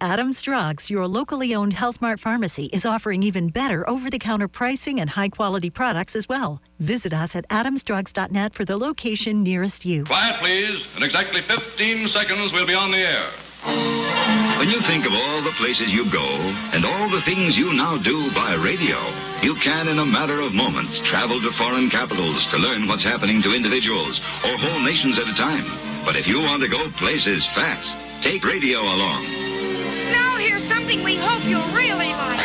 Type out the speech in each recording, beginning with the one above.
Adams Drugs, your locally owned Health Mart pharmacy, is offering even better over-the-counter pricing and high-quality products as well. Visit us at adamsdrugs.net for the location nearest you. Quiet, please. In exactly 15 seconds, we'll be on the air. When you think of all the places you go and all the things you now do by radio, you can, in a matter of moments, travel to foreign capitals to learn what's happening to individuals or whole nations at a time. But if you want to go places fast, take radio along. Now here's something we hope you'll really like.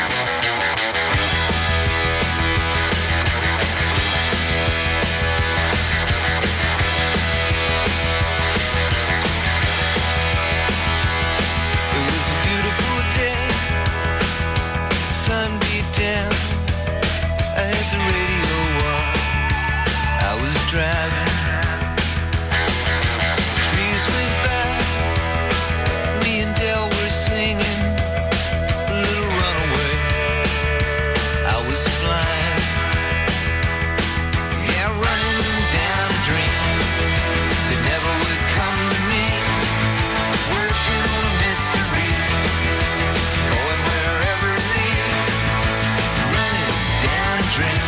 Driving, trees went by, me and Del were singing a little runaway. I was flying, yeah, running down a dream that never would come to me, working on a mystery, going wherever it leads, running down a dream.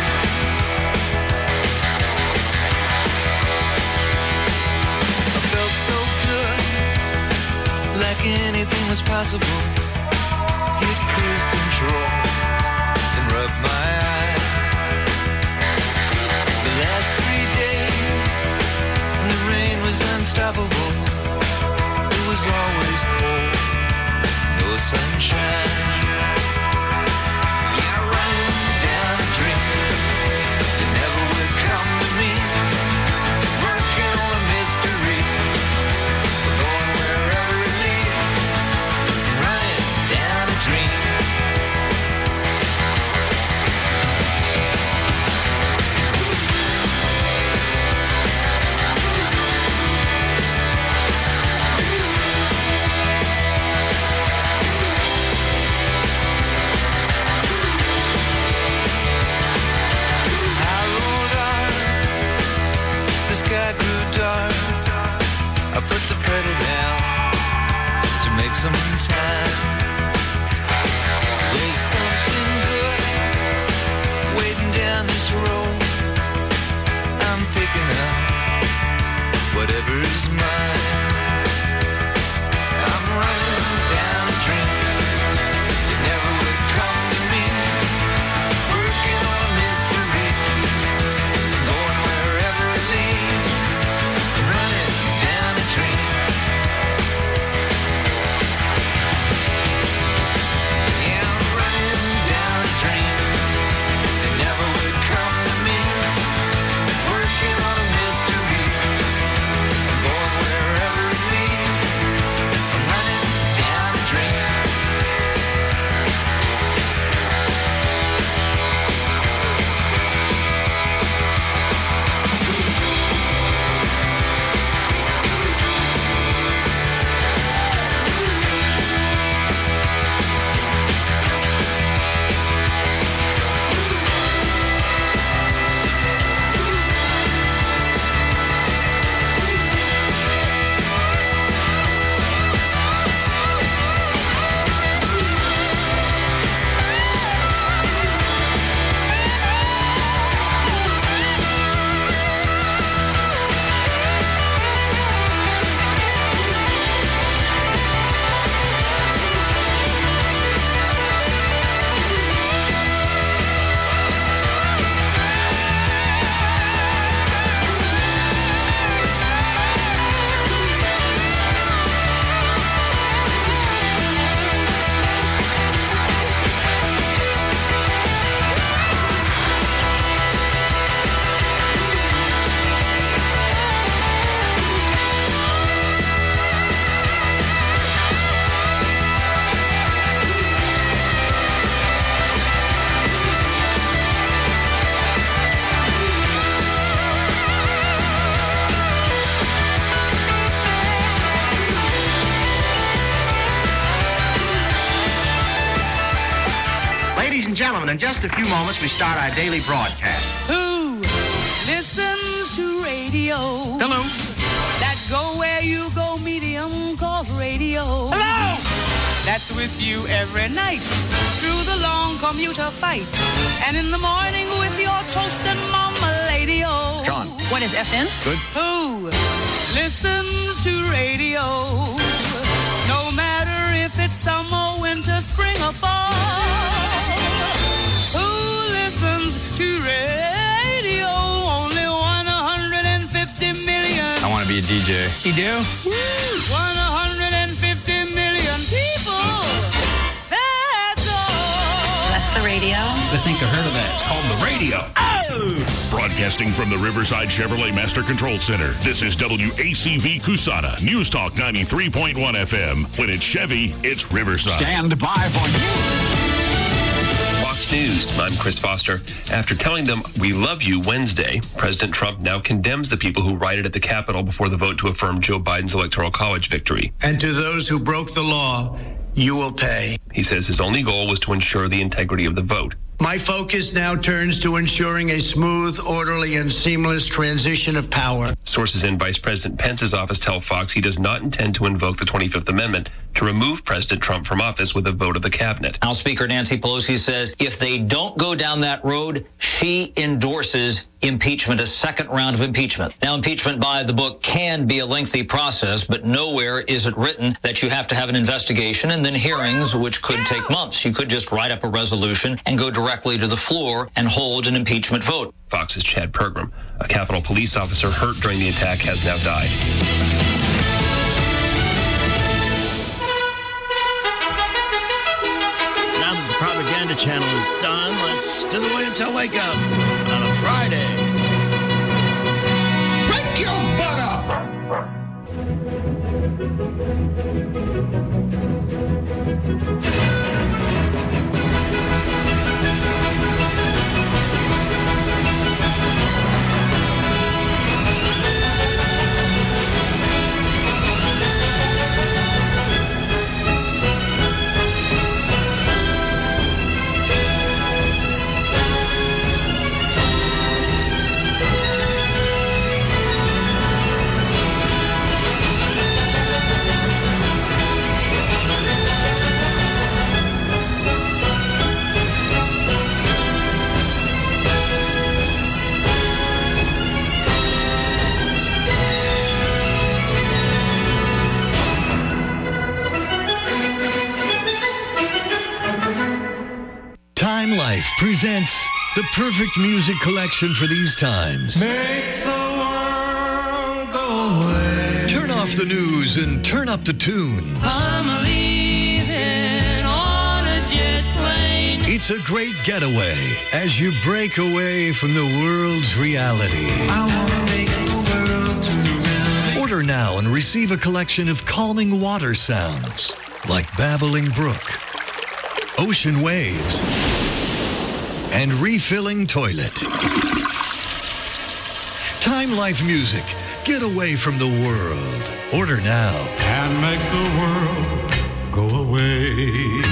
Anything was possible. Hit cruise control and rub my eyes. The last 3 days, and the rain was unstoppable. It was always cold, no sunshine. Yeah, running down a dream that never would come to me. Working on a mystery, going wherever it leads. Down a dream. I rolled on, the sky grew dark. I put the pedal down to make some time. There's something good waiting down this road. I'm picking up whatever's mine. I'm running down a dream that never would come to me. Working on a mystery, going wherever it leads. Running down a dream. Gentlemen, in just a few moments, we start our daily broadcast. Who listens to radio? Hello. That go where you go medium called radio. Hello. that's with you every night through the long commuter fight. And in the morning with your toast and mama lady-o. John. What is FM? Good. Who listens to radio? No matter if it's summer, winter, spring, or fall. Who listens to radio? Only 150 million. I want to be a DJ. You do? 150 million people. That's all. That's the radio. I think I heard of that. It's called the radio. Broadcasting from the Riverside Chevrolet Master Control Center, this is WACV Cusana, News Talk 93.1 FM. When it's Chevy, it's Riverside. Stand by for news. Fox News, I'm Chris Foster. After telling them, "We love you" Wednesday, President Trump now condemns the people who rioted at the Capitol before the vote to affirm Joe Biden's Electoral College victory. And to those who broke the law, you will pay. He says his only goal was to ensure the integrity of the vote. My focus now turns to ensuring a smooth, orderly, and seamless transition of power. Sources in Vice President Pence's office tell Fox he does not intend to invoke the 25th Amendment to remove President Trump from office with a vote of the cabinet. House Speaker Nancy Pelosi says if they don't go down that road, she endorses impeachment, a second round of impeachment. Now, impeachment by the book can be a lengthy process, but nowhere is it written that you have to have an investigation and then hearings, which could take months. You could just write up a resolution and go directly to the floor and hold an impeachment vote. Fox's Chad Pergram, a Capitol police officer hurt during the attack, has now died. Now that the propaganda channel is done, let's do the William Tell Wake Up on a Friday. Wake your butt up! Time Life presents the perfect music collection for these times. Make the world go away. Turn off the news and turn up the tunes. I'm leaving on a jet plane. It's a great getaway as you break away from the world's reality. I want to make the world turn around. Order now and receive a collection of calming water sounds like babbling brook, ocean waves, and refilling toilet. Time Life music. Get away from the world. Order now. And make the world go away.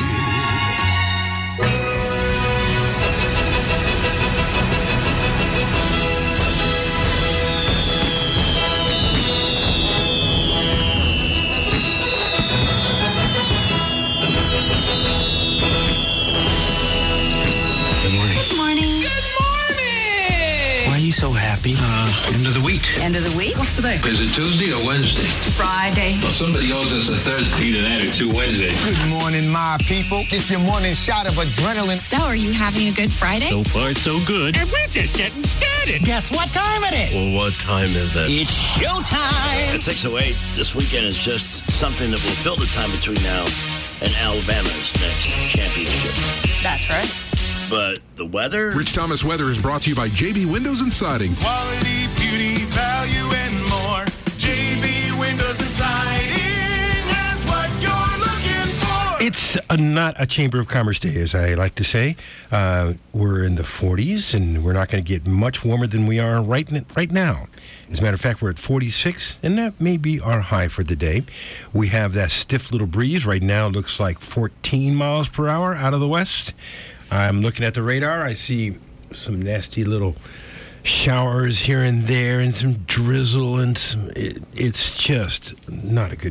So happy. End of the week. End of the week? What's today? Is it Tuesday or Wednesday? It's Friday. Well, somebody owes us a Thursday. Either that or 2 Wednesdays. Good morning, my people. It's your morning shot of adrenaline. So, are you having a good Friday? So far, so good. And we're just getting started. Guess what time it is? Well, what time is it? It's showtime. At 6:08, this weekend is just something that will fill the time between now and Alabama's next championship. That's right. But the weather? Rich Thomas Weather is brought to you by JB Windows and Siding. Quality, beauty, value, and more. JB Windows and Siding has what you're looking for. It's not a Chamber of Commerce day, as I like to say. We're in the 40s, and we're not going to get much warmer than we are right now. As a matter of fact, we're at 46, and that may be our high for the day. We have that stiff little breeze. Right now, it looks like 14 miles per hour out of the west. I'm looking at the radar. I see some nasty little showers here and there and some drizzle, and it's just not a good day.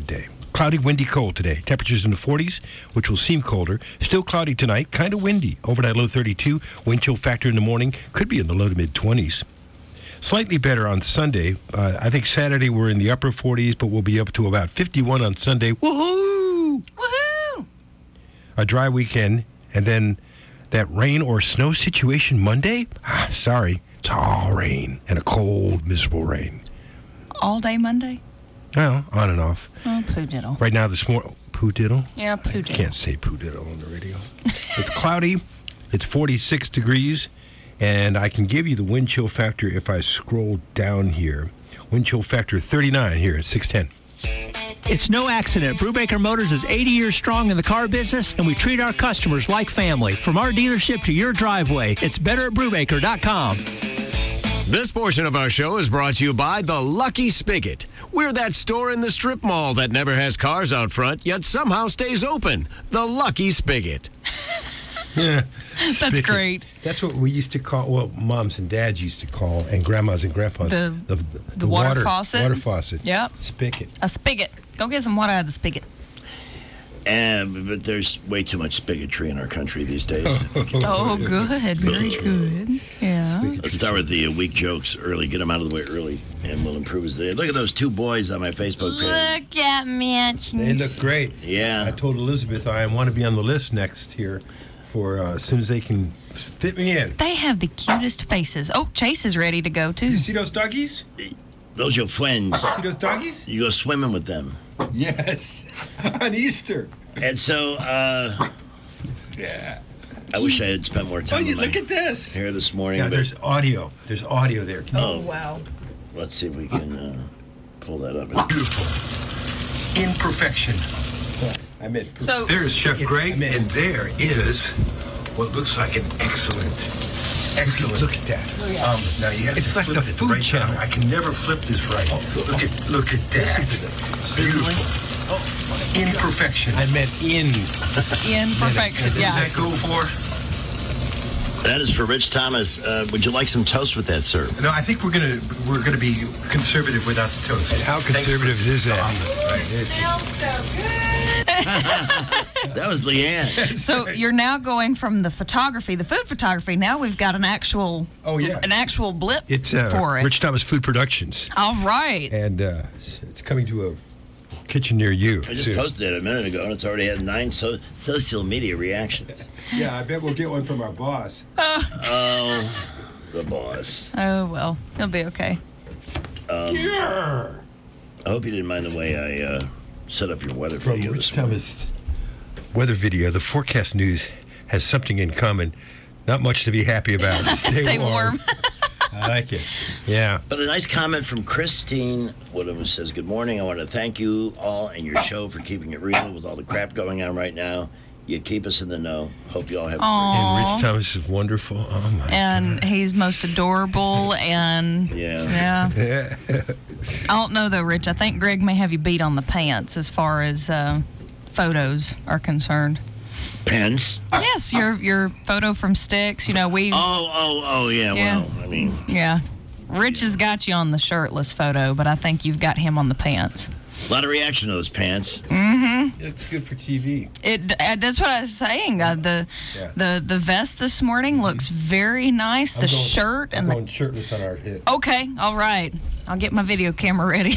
Cloudy, windy, cold today. Temperatures in the 40s, which will seem colder. Still cloudy tonight, kind of windy. Overnight low 32. Wind chill factor in the morning could be in the low to mid 20s. Slightly better on Sunday. I think Saturday we're in the upper 40s, but we'll be up to about 51 on Sunday. Woohoo! Woohoo! A dry weekend, and then that rain or snow situation Monday? Sorry, it's all rain and a cold, miserable rain. All day Monday? Well, on and off. Oh, poodiddle. Right now this morning, poodiddle? Yeah, poodiddle. Can't say poodiddle on the radio. It's cloudy. It's 46 degrees. And I can give you the wind chill factor if I scroll down here. Wind chill factor 39 here at 610. It's no accident. Brubaker Motors is 80 years strong in the car business, and we treat our customers like family. From our dealership to your driveway, it's better at Brubaker.com. This portion of our show is brought to you by The Lucky Spigot. We're that store in the strip mall that never has cars out front, yet somehow stays open. The Lucky Spigot. Yeah, that's great. That's what we used to call, well, moms and dads used to call, and grandmas and grandpas. The water faucet? Water faucet. Yep. Spigot. A spigot. Go get some water out of the spigot. But there's way too much bigotry in our country these days. Oh, good. Very good. Yeah. Let's start with the weak jokes early. Get them out of the way early, and we'll improve his day. Look at those two boys on my Facebook page. Look at Mitch. They look great. Yeah. I told Elizabeth I want to be on the list next here for as soon as they can fit me in. They have the cutest faces. Oh, Chase is ready to go, too. You see those doggies? Those your friends. See those doggies? You go swimming with them. Yes. On Easter. And so, yeah. I wish I had spent more time with look at this. hair this morning. Yeah, there's audio. There's audio there. Wow. Let's see if we can pull that up. It's beautiful. Imperfection. I meant so there's Chef Greg, and there is what looks like an excellent. Look at that. Now you have it's to like flip the it food right channel. down. I can never flip this right. Look at that. Beautiful. Imperfection. I meant imperfection. What Yeah. does that go for? That is for Rich Thomas. Would you like some toast with that, sir? No, I think we're gonna be conservative without the toast. And how conservative is that? Smells so good. That was Leanne. So you're now going from the photography, the food photography. Now we've got an actual blip It's for it. Rich Thomas Food Productions. All right. And it's coming to a kitchen near you. I just posted it a minute ago, and it's already had 9 social media reactions. Yeah, I bet we'll get one from our boss. Oh, the boss. Oh, well, he'll be okay. I hope you didn't mind the way I set up your weather From video Rich this morning. Thomas weather video, the forecast news has something in common. Not much to be happy about. Stay warm. I like it. Yeah. But a nice comment from Christine Woodham, who says, "Good morning. I want to thank you all and your show for keeping it real with all the crap going on right now. You keep us in the know. Hope you all have a great And Rich Thomas is wonderful. Oh, my And he's most adorable, and yeah. I don't know, though, Rich. I think Greg may have you beat on the pants as far as photos are concerned. Pens? Yes, your photo from Styx. You know, we... Oh, yeah. Well, I mean... Yeah. Rich has got you on the shirtless photo, but I think you've got him on the pants. A lot of reaction to those pants. Mm-hmm. It's good for TV. That's what I was saying. The vest this morning looks very nice. The shirt and I'm going shirtless on our hit. Okay, all right. I'll get my video camera ready.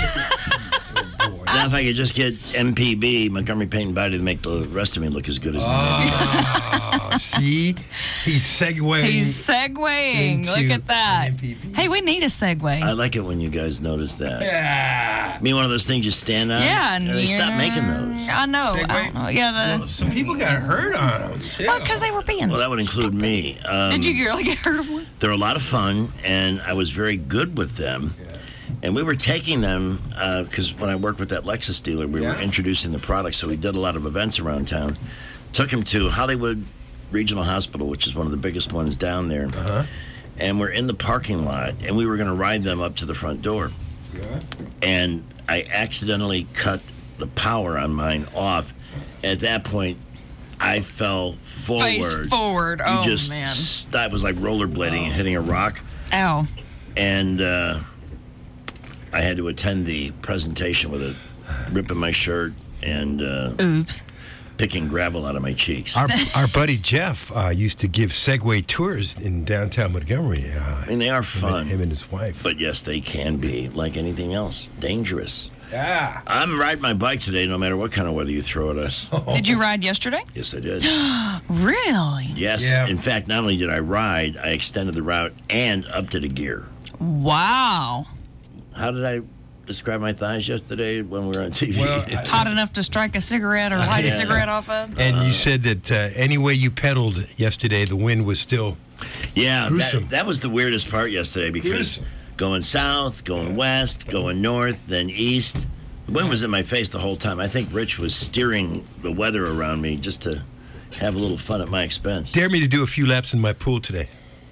Now, if I could just get MPB, Montgomery Paint Body, to make the rest of me look as good as me. See? He's segueing. Look at that. Hey, we need a segue. I like it when you guys notice that. Yeah. I mean, one of those things you stand on. Yeah. And they stopped making those. I know. Yeah. Some people got hurt on them. Well, because they were being Well, that would include me. Did you really get hurt on one? They're a lot of fun, and I was very good with them. Yeah. And we were taking them, because when I worked with that Lexus dealer, we were introducing the product, so we did a lot of events around town. Took them to Hollywood Regional Hospital, which is one of the biggest ones down there. Uh-huh. And we're in the parking lot, and we were going to ride them up to the front door. Yeah. And I accidentally cut the power on mine off. At that point, I fell forward. Face forward. Man. I was like rollerblading and hitting a rock. Ow. And... I had to attend the presentation with a rip in my shirt, and oops, picking gravel out of my cheeks. Our buddy Jeff used to give Segway tours in downtown Montgomery. I mean, they are fun. Him and his wife. But yes, they can be, like anything else, dangerous. Yeah. I'm riding my bike today, no matter what kind of weather you throw at us. Did you ride yesterday? Yes, I did. Really? Yes. Yeah. In fact, not only did I ride, I extended the route and upped it a gear. Wow. How did I describe my thighs yesterday when we were on TV? Well, Hot enough to strike a cigarette or light a cigarette off of? And you said that any way you pedaled yesterday, the wind was still gruesome. That was the weirdest part yesterday because going south, going west, going north, then east. The wind was in my face the whole time. I think Rich was steering the weather around me just to have a little fun at my expense. Dare me to do a few laps in my pool today.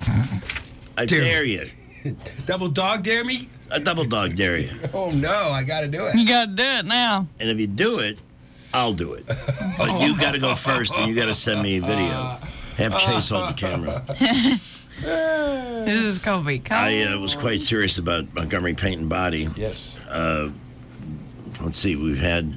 I dare you. Double dog dare me? A double dog dare you. Oh, no, I got to do it. You got to do it now. And if you do it, I'll do it. But you got to go first, and you got to send me a video. Have Chase hold the camera. This is Kobe. I was quite serious about Montgomery Paint and Body. Yes. Let's see. We've had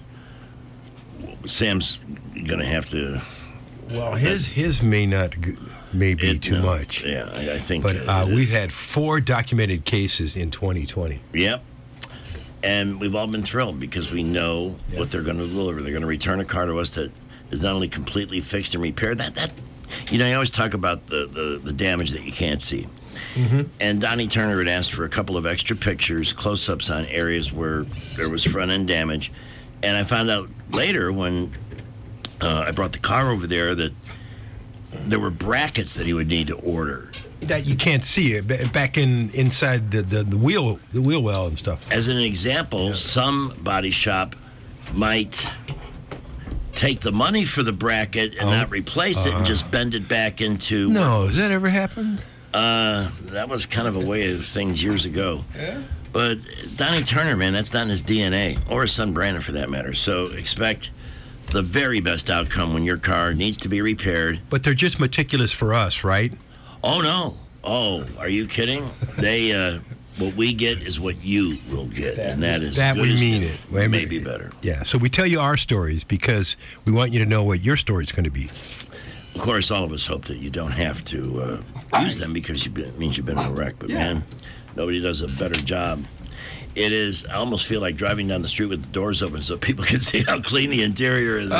Sam's going to have to. Well, his may be too much. Yeah, I think. But we've had 4 documented cases in 2020. Yep. And we've all been thrilled because we know what they're going to deliver. They're going to return a car to us that is not only completely fixed and repaired. That you always talk about the damage that you can't see. Mm-hmm. And Donnie Turner had asked for a couple of extra pictures, close-ups on areas where there was front-end damage. And I found out later when I brought the car over there that there were brackets that he would need to order. That you can't see it back inside the wheel well and stuff. As an example, some body shop might take the money for the bracket and not replace it and just bend it back into. No, has that ever happened? That was kind of a way of things years ago. Yeah. But Donnie Turner, man, that's not in his DNA, or his son Brandon for that matter. So expect the very best outcome when your car needs to be repaired. But they're just meticulous for us, right? Oh, no. Oh, are you kidding? They, what we get is what you will get, and that is that good we as mean it. it. Maybe better. Yeah, so we tell you our stories because we want you to know what your story's going to be. Of course, all of us hope that you don't have to use them because it means you've been in a wreck. But, man, nobody does a better job. It is, I almost feel like driving down the street with the doors open so people can see how clean the interior is.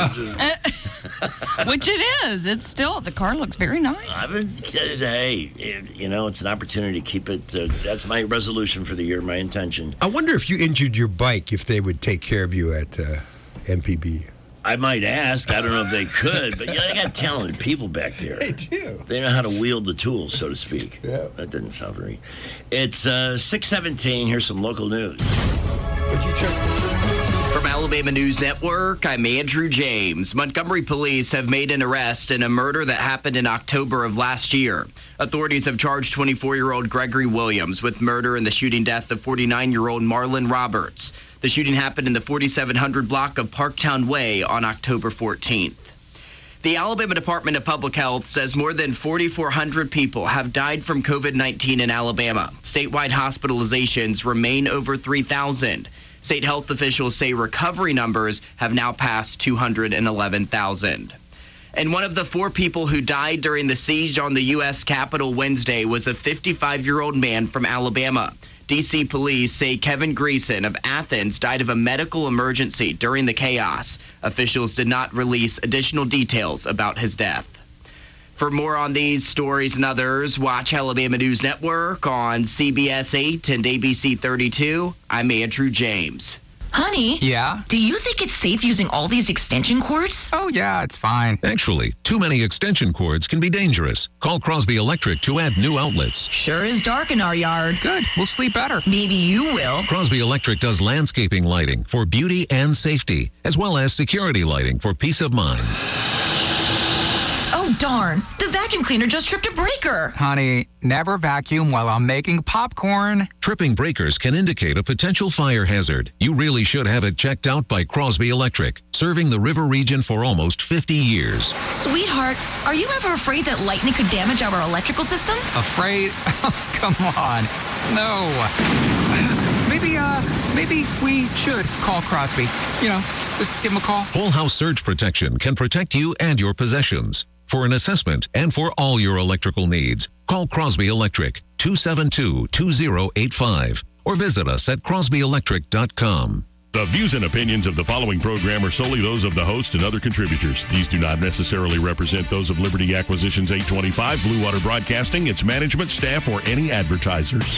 Which it is. It's still, the car looks very nice. Hey, it's an opportunity to keep it. That's my resolution for the year, my intention. I wonder if you injured your bike, if they would take care of you at MPB. I might ask. I don't know if they could, but they got talented people back there. They do. They know how to wield the tools, so to speak. Yeah. That didn't sound very. It's 6:17. Here's some local news. From Alabama News Network, I'm Andrew James. Montgomery police have made an arrest in a murder that happened in October of last year. Authorities have charged 24-year-old Gregory Williams with murder in the shooting death of 49-year-old Marlon Roberts. The shooting happened in the 4700 block of Parktown Way on October 14th. The Alabama Department of Public Health says more than 4,400 people have died from COVID-19 in Alabama. Statewide hospitalizations remain over 3,000. State health officials say recovery numbers have now passed 211,000. And one of the 4 people who died during the siege on the U.S. Capitol Wednesday was a 55-year-old man from Alabama. D.C. police say Kevin Greason of Athens died of a medical emergency during the chaos. Officials did not release additional details about his death. For more on these stories and others, watch Alabama News Network on CBS 8 and ABC 32. I'm Andrew James. Honey? Yeah? Do you think it's safe using all these extension cords? Oh, yeah, it's fine. Actually, too many extension cords can be dangerous. Call Crosby Electric to add new outlets. Sure is dark in our yard. Good. We'll sleep better. Maybe you will. Crosby Electric does landscaping lighting for beauty and safety, as well as security lighting for peace of mind. Oh, darn. The vacuum cleaner just tripped a breaker. Honey, never vacuum while I'm making popcorn. Tripping breakers can indicate a potential fire hazard. You really should have it checked out by Crosby Electric, serving the river region for almost 50 years. Sweetheart, are you ever afraid that lightning could damage our electrical system? Afraid? Come on. No. Maybe we should call Crosby. Just give them a call. Whole house surge protection can protect you and your possessions. For an assessment and for all your electrical needs, call Crosby Electric 272-2085 or visit us at crosbyelectric.com. The views and opinions of the following program are solely those of the host and other contributors. These do not necessarily represent those of Liberty Acquisitions 825, Blue Water Broadcasting, its management, staff, or any advertisers.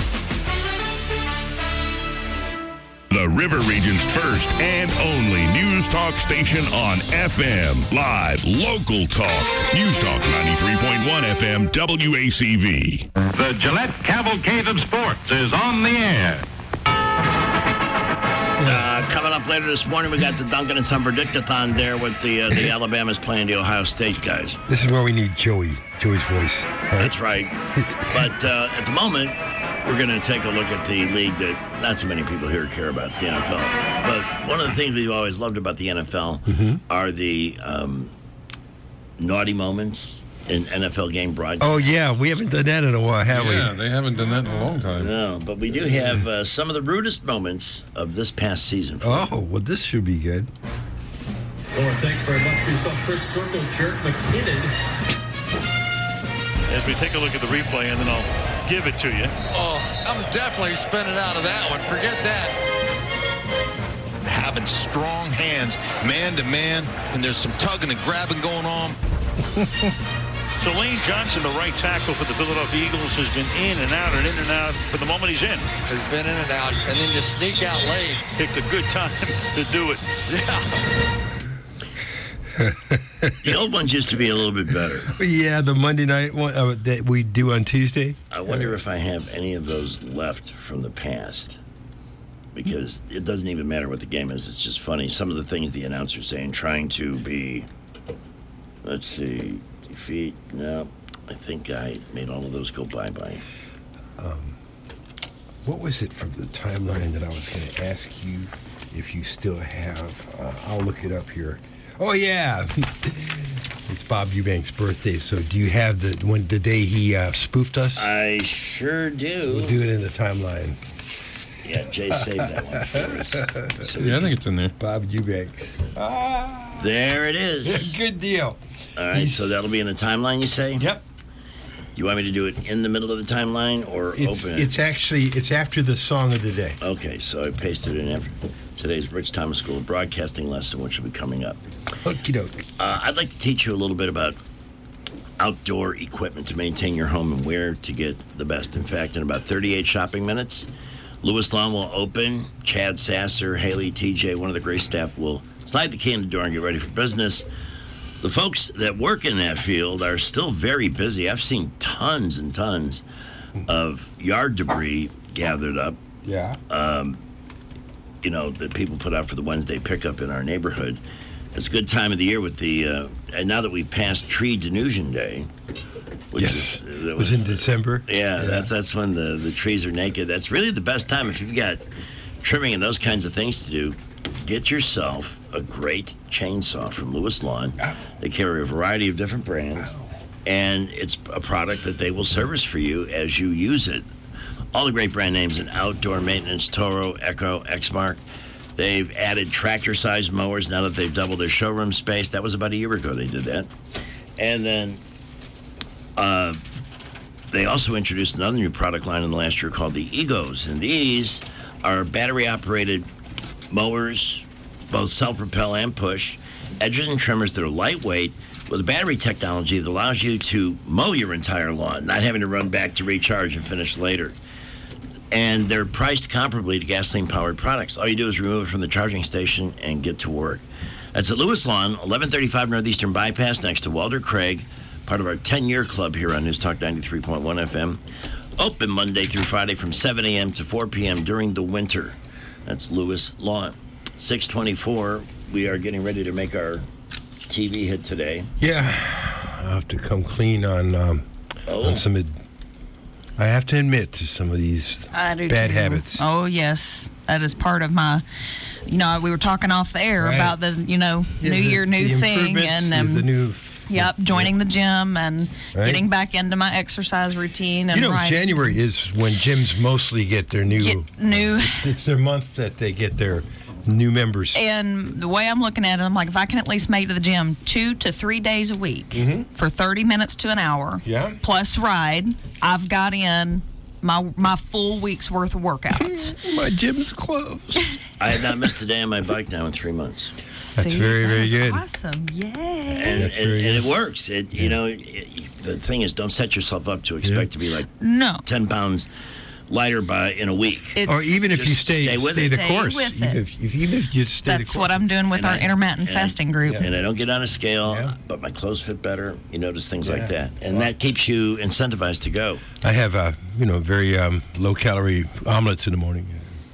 The River Region's first and only news talk station on FM. Live, local talk. News Talk 93.1 FM, WACV. The Gillette Cavalcade of Sports is on the air. Coming up later this morning, we got the Duncan and Son Predictathon there with the Alabama's playing the Ohio State guys. This is where we need Joey's voice. Right? That's right. But at the moment, we're going to take a look at the league that not so many people here care about. It's the NFL. But one of the things we've always loved about the NFL are the naughty moments in NFL game broadcast. Oh, yeah. We haven't done that in a while, have we? Yeah, they haven't done that in a long time. No, but we do have some of the rudest moments of this past season. Oh, well, this should be good. Well, thanks very much for yourself, Chris Circle, Jerk McKinnon. As we take a look at the replay, and then I'll give it to you. Oh, I'm definitely spinning out of that one. Forget that. Having strong hands, man to man, and there's some tugging and grabbing going on. So Lane Johnson, the right tackle for the Philadelphia Eagles, has been in and out and in and out for the moment he's in. He's been in and out, and then you sneak out late. Picked a good time to do it. Yeah. The old ones used to be a little bit better. Yeah, the Monday night one that we do on Tuesday. I wonder if I have any of those left from the past. Because it doesn't even matter what the game is. It's just funny. Some of the things the announcer's saying, trying to be, let's see, defeat. No, I think I made all of those go bye-bye. What was it from the timeline that I was going to ask you if you still have? I'll look it up here. Oh, yeah. It's Bob Eubanks' birthday, so do you have the day he spoofed us? I sure do. We'll do it in the timeline. Yeah, Jay saved that one for us. So Yeah, I think it's in there. Bob Eubanks. There it is. Good deal. All right, so that'll be in the timeline, you say? Yep. You want me to do it in the middle of the timeline or open it? It's after the song of the day. Okay, so I pasted it in after today's Rich Thomas School of Broadcasting lesson, which will be coming up. Okie doke. I'd like to teach you a little bit about outdoor equipment to maintain your home and where to get the best. In fact, in about 38 shopping minutes, Lewis Lawn will open. Chad Sasser, Haley, TJ, one of the Grace staff will slide the key in the door and get ready for business. The folks that work in that field are still very busy. I've seen tons and tons of yard debris gathered up. Yeah. That people put out for the Wednesday pickup in our neighborhood. It's a good time of the year with the, and now that we've passed Tree Denusion Day, which was in December. Yeah, that's when the trees are naked. That's really the best time if you've got trimming and those kinds of things to do. Get yourself a great chainsaw from Lewis Lawn. They carry a variety of different brands, and it's a product that they will service for you as you use it. All the great brand names in outdoor maintenance: Toro, Echo, Exmark. They've added tractor-sized mowers now that they've doubled their showroom space. That was about a year ago they did that. And then they also introduced another new product line in the last year called the Egos. And these are battery-operated mowers, both self-propel and push, edges and trimmers that are lightweight with a battery technology that allows you to mow your entire lawn, not having to run back to recharge and finish later. And they're priced comparably to gasoline-powered products. All you do is remove it from the charging station and get to work. That's at Lewis Lawn, 1135 Northeastern Bypass, next to Walter Craig, part of our 10-year club here on News Talk 93.1 FM. Open Monday through Friday from 7 a.m. to 4 p.m. during the winter. That's Lewis Lawn. 624, we are getting ready to make our TV hit today. Yeah, I have to come clean on some. I have to admit to some of these bad habits. Oh yes, that is part of my. We were talking off the air about the New Year, new thing, and the new. Yep, joining the gym and getting back into my exercise routine. And January is when gyms mostly get their new. It's their month that they get their new members. And the way I'm looking at it, I'm like, if I can at least make it to the gym 2 to 3 days a week for 30 minutes to an hour, plus ride, I've got in my full week's worth of workouts. My gym's closed. I have not missed a day on my bike now in 3 months. That's very, very good. Awesome. Yay. And it works. The thing is, don't set yourself up to expect to be like 10 pounds lighter in a week. Or even if you stay with the it. course. Stay with it. Even if you stay the course. That's what I'm doing with our intermittent fasting group. And I don't get on a scale, but my clothes fit better. You notice things like that. And that keeps you incentivized to go. I have, very low-calorie omelets in the morning.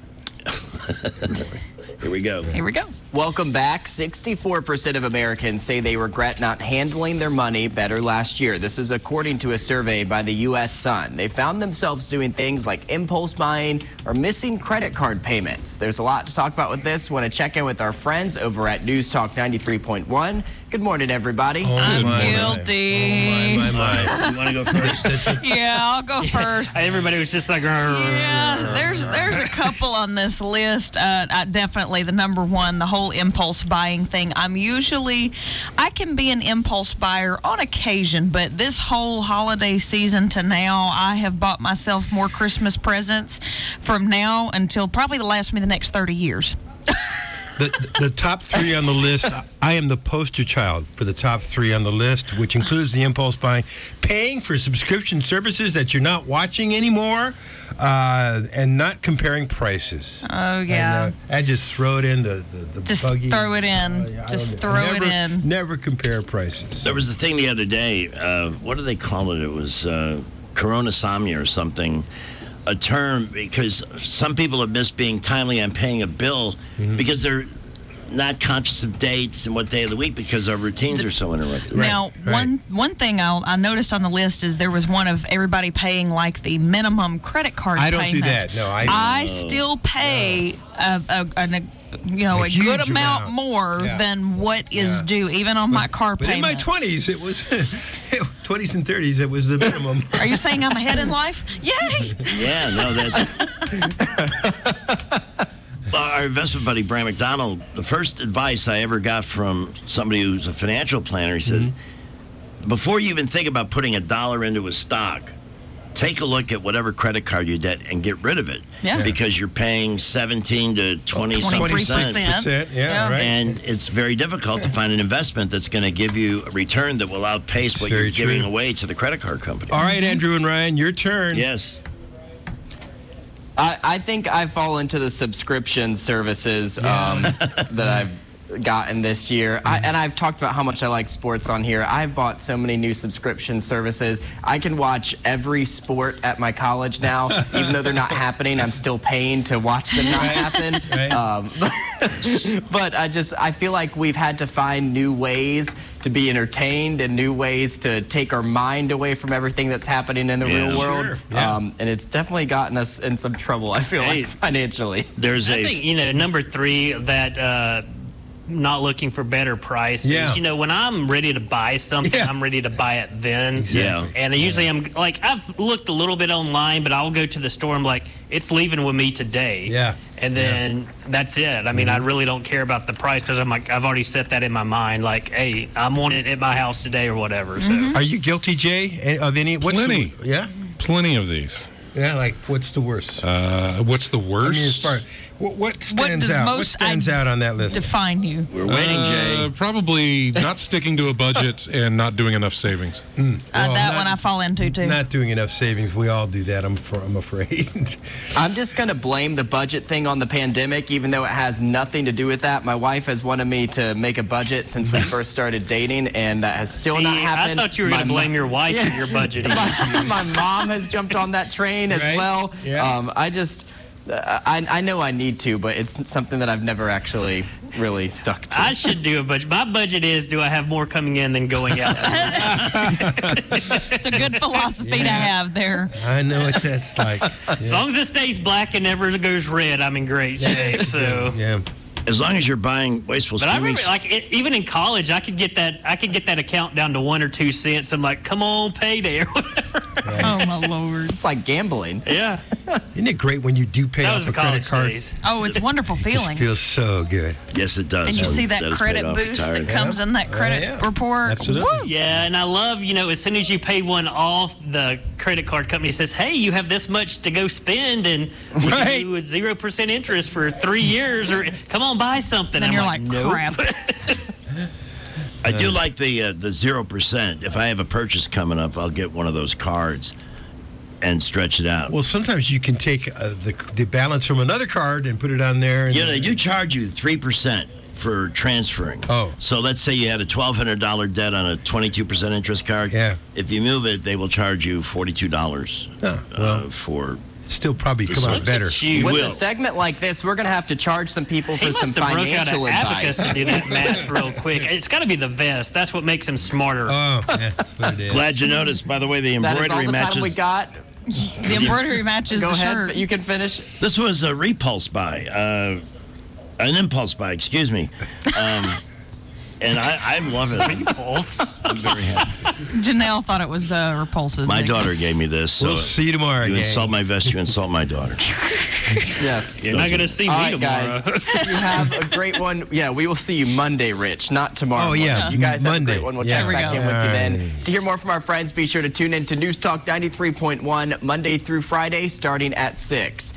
Here we go. Here we go. Welcome back. 64% of Americans say they regret not handling their money better last year. This is according to a survey by the U.S. Sun. They found themselves doing things like impulse buying or missing credit card payments. There's a lot to talk about with this. Want to check in with our friends over at News Talk 93.1. Good morning, everybody. I'm guilty. My. You want to go first? Yeah, I'll go first. Everybody was just like, yeah, there's a couple on this list. Definitely the number one, the whole impulse buying thing. I can be an impulse buyer on occasion, but this whole holiday season to now, I have bought myself more Christmas presents from now until probably to last me the next 30 years. The top 3 on the list, I am the poster child for the top 3 on the list, which includes the impulse buying, paying for subscription services that you're not watching anymore, and not comparing prices. Oh, yeah. And, I just throw it in the just buggy. Throw it in. It in. Never compare prices. There was a thing the other day. What do they call it? It was Coronasomnia or something. A term, because some people have missed being timely on paying a bill because they're not conscious of dates and what day of the week because our routines are so interrupted. Now, one thing I noticed on the list is there was one of everybody paying like the minimum credit card payment. I don't do that. No, I still pay a good amount more than what is due, even on my car but payments. But in my 20s, it was 20s and 30s. It was the minimum. Are you saying I'm ahead in life? Yay! Yeah, no, our investment buddy, Brian McDonald, the first advice I ever got from somebody who's a financial planner, he says, before you even think about putting $1 into a stock, take a look at whatever credit card you get and get rid of it. Yeah. Because you're paying 17 to 20%. Yeah, right. And it's very difficult to find an investment that's going to give you a return that will outpace what you're giving away to the credit card company. All right, Andrew and Ryan, your turn. Yes. I think I fall into the subscription services that I've gotten this year. And I've talked about how much I like sports on here. I've bought so many new subscription services. I can watch every sport at my college now. Even though they're not happening, I'm still paying to watch them not happen. But I feel like we've had to find new ways to be entertained and new ways to take our mind away from everything that's happening in the real world. Sure. Yeah. And it's definitely gotten us in some trouble, I feel like, financially. I think, number 3, that not looking for better prices. When I'm ready to buy something, I'm ready to buy it then. Yeah. And usually I'm like, I've looked a little bit online, but I'll go to the store. I'm like, it's leaving with me today. Yeah. And then that's it. I mean, I really don't care about the price because I'm like, I've already set that in my mind. Like, hey, I'm wanting it at my house today or whatever. So. Are you guilty, Jay, of any? Plenty. Plenty of these. Yeah, like what's the worst? What's the worst? I mean, as far what stands out? What stands out on that list? Define you. We're waiting, Jay. Probably not sticking to a budget and not doing enough savings. That one I fall into too. Not doing enough savings. We all do that. I'm afraid. I'm just going to blame the budget thing on the pandemic, even though it has nothing to do with that. My wife has wanted me to make a budget since we first started dating, and that has still not happened. I thought you were going to blame your wife for your budget. My mom has jumped on that train as well. Yeah. I know I need to, but it's something that I've never actually really stuck to. I should do a budget. My budget is, do I have more coming in than going out? It's a good philosophy to have there. I know what that's like. As long as it stays black and never goes red, I'm in great shape. So as long as you're buying wasteful But I remember, even in college, I could get that account down to 1 or 2 cents. I'm like, come on, payday or whatever. Oh, my Lord. It's like gambling. Yeah. Isn't it great when you do pay That off was a the credit college card? days. Oh, it's a wonderful It feeling. just feels so good. Yes, it does. And you see that is credit paid off boost retired. that comes in that credit report. Absolutely. Woo! Yeah, and I love, as soon as you pay one off, the credit card company says, hey, you have this much to go spend, and we can do with 0% interest for 3 years, or come on, buy something. And I'm you're like, nope. crap. I do like the 0%. If I have a purchase coming up, I'll get one of those cards and stretch it out. Well, sometimes you can take the balance from another card and put it on there. And They do charge you 3% for transferring. Oh. So let's say you had a $1,200 debt on a 22% interest card. Yeah. If you move it, they will charge you $42 for... Still probably come out better. With a segment like this, we're going to have to charge some people for some He must have broke out financial an advice. abacus to do that math real quick. It's got to be the vest. That's what makes him smarter. Oh, yeah, that's what it is. Glad you noticed. By the way, the That is embroidery all the matches... time we got. The embroidery matches Go the ahead. shirt. You can finish. This was a repulse buy. An impulse buy, excuse me. And I love it. Repulse. I'm very happy. Janelle thought it was repulsive. My daughter gave me this. So We'll see you tomorrow, You gang. insult my vest, you insult my daughter. Yes. You're not going to see All me right, tomorrow. guys. You have a great one. Yeah, we will see you Monday, Rich, not tomorrow. Oh, yeah, You guys Monday. have a great one. We'll Yeah. check back There in we with you go. then. Nice. To hear more from our friends, be sure to tune in to News Talk 93.1 Monday through Friday, starting at 6.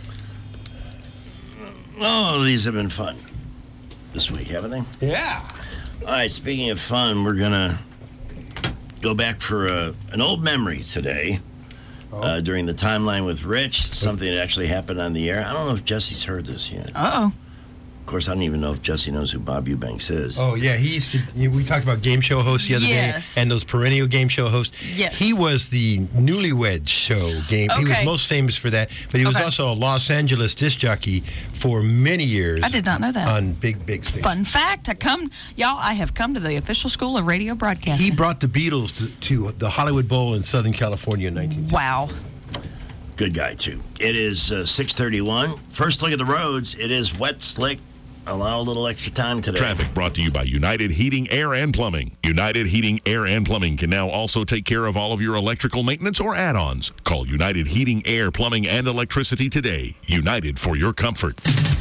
Oh, these have been fun this week, haven't they? Yeah. All right, speaking of fun, we're going to go back for an old memory today. During the timeline with Rich, something that actually happened on the air. I don't know if Jesse's heard this yet. Uh-oh. Of course, I don't even know if Jesse knows who Bob Eubanks is. Oh, yeah. He used to. We talked about game show hosts the other Yes. day, and those perennial game show hosts. Yes. He was the Newlywed Show game. He was Okay. most famous for that, but he was Okay. also a Los Angeles disc jockey for many years. I did not know that. On big stage. Fun fact, I have come to the official school of radio broadcasting. He brought the Beatles to the Hollywood Bowl in Southern California in 1960. Wow. Good guy, too. It is 6:31. First look at the roads. It is wet, slick. Allow a little extra time today. Traffic brought to you by United Heating, Air, and Plumbing. United Heating, Air, and Plumbing can now also take care of all of your electrical maintenance or add-ons. Call United Heating, Air, Plumbing, and Electricity today. United for your comfort.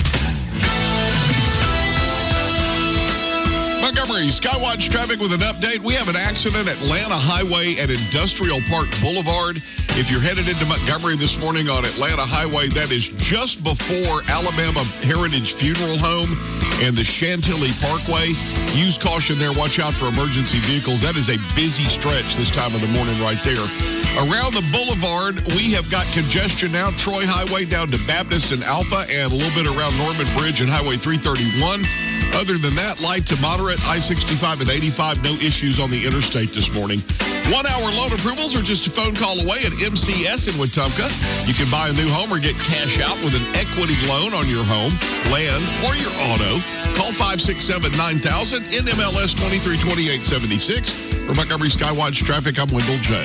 Montgomery Skywatch traffic with an update. We have an accident at Atlanta Highway at Industrial Park Boulevard. If you're headed into Montgomery this morning on Atlanta Highway, that is just before Alabama Heritage Funeral Home and the Chantilly Parkway. Use caution there. Watch out for emergency vehicles. That is a busy stretch this time of the morning right there. Around the boulevard, we have got congestion now. Troy Highway down to Baptist and Alpha, and a little bit around Norman Bridge and Highway 331. Other than that, light to moderate, I-65 and 85, no issues on the interstate this morning. 1 hour loan approvals are just a phone call away at MCS in Wetumpka. You can buy a new home or get cash out with an equity loan on your home, land, or your auto. Call 567-9000, NMLS 232876. For Montgomery Skywatch Traffic, I'm Wendell J.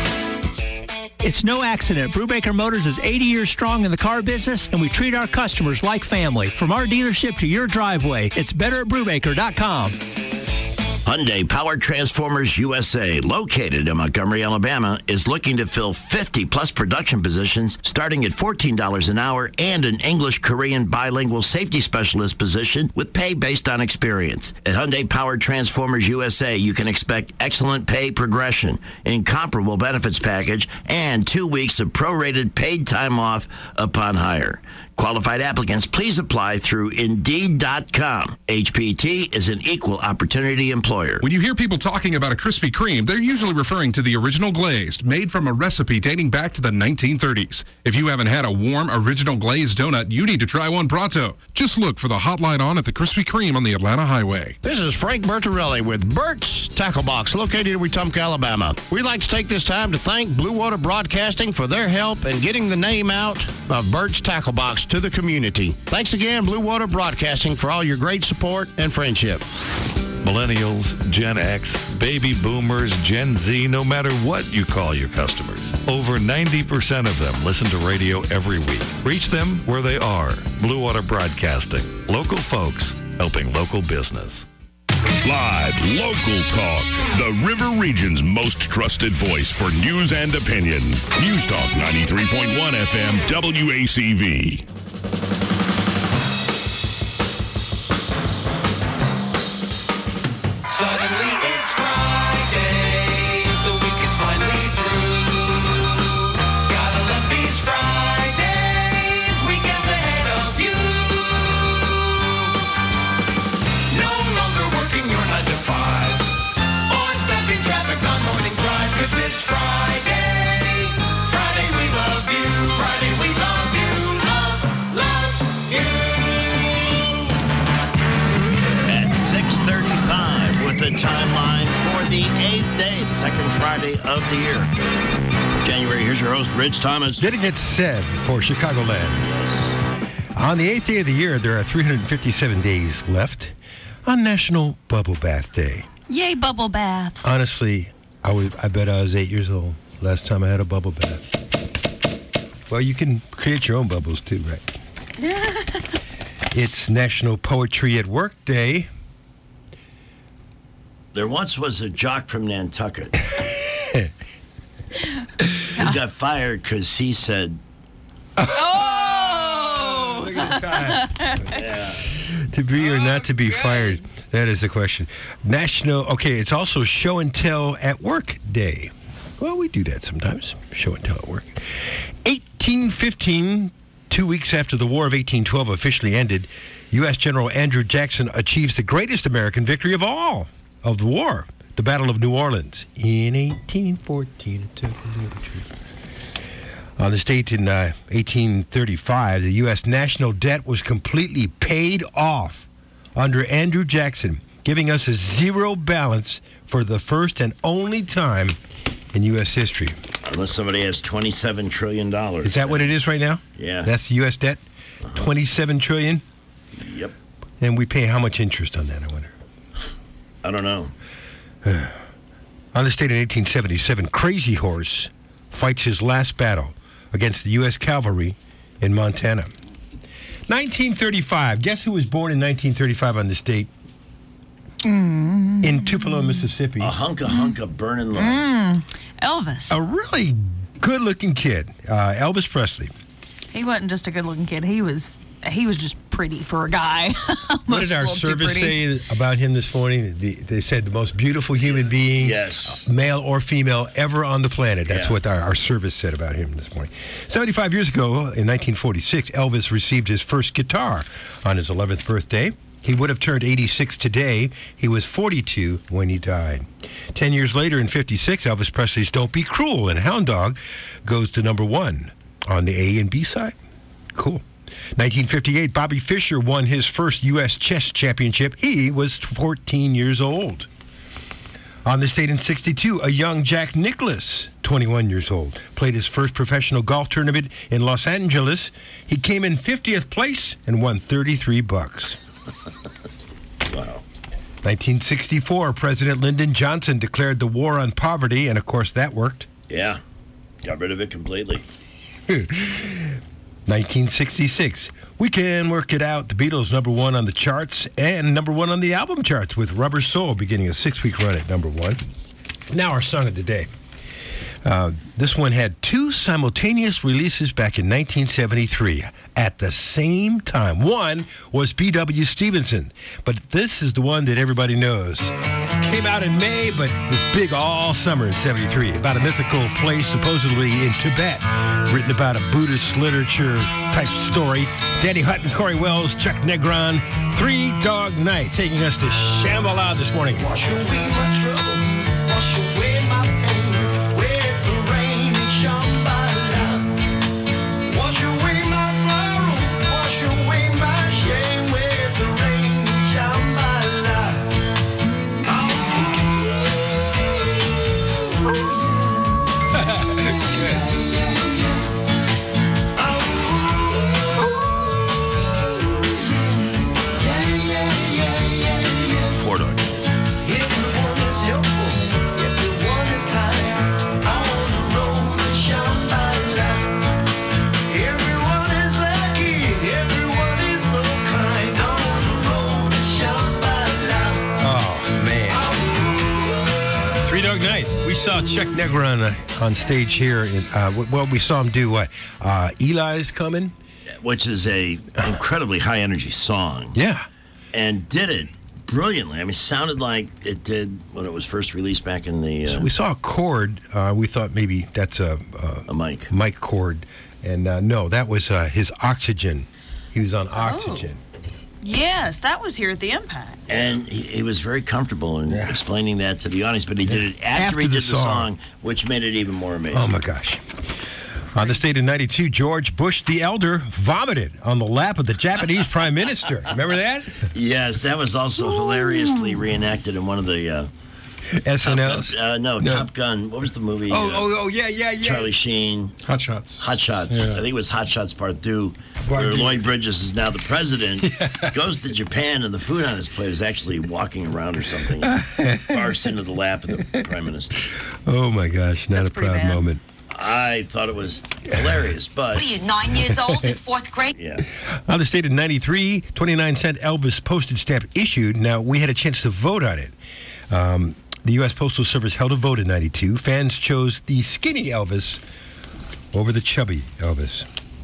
It's no accident. Brubaker Motors is 80 years strong in the car business, and we treat our customers like family. From our dealership to your driveway, it's better at Brubaker.com. Hyundai Power Transformers USA, located in Montgomery, Alabama, is looking to fill 50-plus production positions starting at $14 an hour and an English-Korean bilingual safety specialist position with pay based on experience. At Hyundai Power Transformers USA, you can expect excellent pay progression, incomparable benefits package, and 2 weeks of prorated paid time off upon hire. Qualified applicants, please apply through Indeed.com. HPT is an equal opportunity employer. When you hear people talking about a Krispy Kreme, they're usually referring to the original glazed, made from a recipe dating back to the 1930s. If you haven't had a warm, original glazed donut, you need to try one pronto. Just look for the hot light on at the Krispy Kreme on the Atlanta Highway. This is Frank Bertarelli with Bert's Tackle Box, located in Wetumpka, Alabama. We'd like to take this time to thank Blue Water Broadcasting for their help in getting the name out of Bert's Tackle Box to the community. Thanks again, Blue Water Broadcasting, for all your great support and friendship. Millennials, Gen X, baby boomers, Gen Z, no matter what you call your customers. Over 90% of them listen to radio every week. Reach them where they are. Blue Water Broadcasting. Local folks helping local business. Live, local talk. The River Region's most trusted voice for news and opinion. News Talk 93.1 FM WACV. Suddenly it's Friday, the week is finally through. Gotta love these Fridays, weekends ahead of you. No longer working your 9 to 5, or stuck in traffic on morning drive, 'cause it's Friday. Friday we love you, Friday we love you, love you. At 6:35 with the timeline for the 8th day, the second Friday of the year. January, here's your host, Rich Thomas. Did it get said for Chicagoland? On the 8th day of the year, there are 357 days left on National Bubble Bath Day. Yay, bubble baths. Honestly, I bet I was 8 years old last time I had a bubble bath. Well, you can create your own bubbles too, right? It's National Poetry at Work Day. There once was a jock from Nantucket. He got fired because he said, Oh! Look at the time. To be or not to be fired, that is the question. It's also Show and Tell at Work Day. Well, we do that sometimes, show and tell at work. 1815, 2 weeks after the War of 1812 officially ended, U.S. General Andrew Jackson achieves the greatest American victory of all of the war, the Battle of New Orleans. In 1814, it took a little trip. On this date in 1835, the U.S. national debt was completely paid off under Andrew Jackson, giving us a zero balance for the first and only time in U.S. history. unless somebody has $27 trillion. Is that what it is right now? Yeah. That's the U.S. debt? $27 trillion? Yep. And we pay how much interest on that, I wonder? I don't know. On this date in 1877, Crazy Horse fights his last battle against the U.S. cavalry in Montana. 1935. Guess who was born in 1935 on this date? In Tupelo, Mississippi. A hunka burning low. Elvis. A really good-looking kid, Elvis Presley. He wasn't just a good-looking kid. He was just pretty for a guy. What did our service say about him this morning? They said the most beautiful human being, yes, male or female, ever on the planet. That's what our service said about him this morning. 75 years ago, in 1946, Elvis received his first guitar on his 11th birthday. He would have turned 86 today. He was 42 when he died. 10 years later, in 56, Elvis Presley's Don't Be Cruel and Hound Dog goes to number 1 on the A and B side. Cool. 1958, Bobby Fischer won his first U.S. chess championship. He was 14 years old. On this date in 62, a young Jack Nicklaus, 21 years old, played his first professional golf tournament in Los Angeles. He came in 50th place and won $33. Wow. 1964, President Lyndon Johnson declared the war on poverty, and of course that worked. Yeah. Got rid of it completely. 1966, We Can Work It Out. The Beatles, number 1 on the charts and number 1 on the album charts, with Rubber Soul beginning a 6-week run at number 1. Now our song of the day. This one had 2 simultaneous releases back in 1973 at the same time. One was B.W. Stevenson, but this is the one that everybody knows. Came out in May, but was big all summer in 73. About a mythical place supposedly in Tibet, written about a Buddhist literature type story. Danny Hutton, Corey Wells, Chuck Negron, 3 Dog Night, taking us to Shambhala this morning. Wash away my troubles, wash away my pain with the rain in Shambhala. Wash away my sorrow, wash away my shame with the rain in Shambhala. Four Dog. If the one is your Suge Knight. We saw Chuck Negron on stage here. We saw him do what? Eli's Coming? Which is a incredibly high-energy song. Yeah. And did it brilliantly. I mean, sounded like it did when it was first released back in the... So we saw a chord. We thought maybe that's a mic. Mic chord. And no, that was his Oxygen. He was on Oxygen. Yes, that was here at the Impact. And he was very comfortable in explaining that to the audience, but he did it after he did the song, which made it even more amazing. Oh, my gosh. On the state of 92, George Bush the Elder vomited on the lap of the Japanese Prime Minister. Remember that? Yes, that was also hilariously reenacted in one of the... SNLs? No, Top Gun. What was the movie? Yeah. Charlie Sheen. Hot Shots. Hot Shots. Yeah. I think it was Hot Shots Part 2, where Lloyd Bridges is now the president, goes to Japan, and the food on his plate is actually walking around or something. Barfs into the lap of the prime minister. Oh, my gosh. Not a proud moment. I thought it was hilarious, but... What are you, 9 years old in fourth grade? Yeah. On the state of 93, 29-cent Elvis postage stamp issued. Now, we had a chance to vote on it. The U.S. Postal Service held a vote in 92. Fans chose the skinny Elvis over the chubby Elvis.